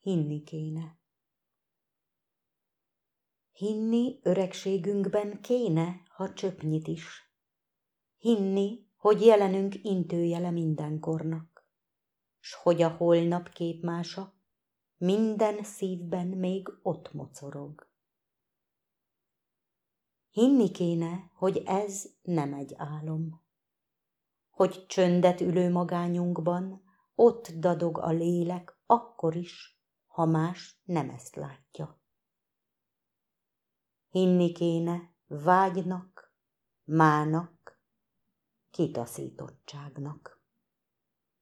hinni kéne. Hinni öregségünkben kéne, ha csöpnyit is. Hinni, hogy jelenünk intőjele mindenkornak, s hogy a holnap képmása minden szívben még ott mocorog. Hinni kéne, hogy ez nem egy álom, hogy csöndet ülő magányunkban ott dadog a lélek akkor is, ha más nem ezt látja. Hinni kéne vágynak, mának, kitaszítottságnak.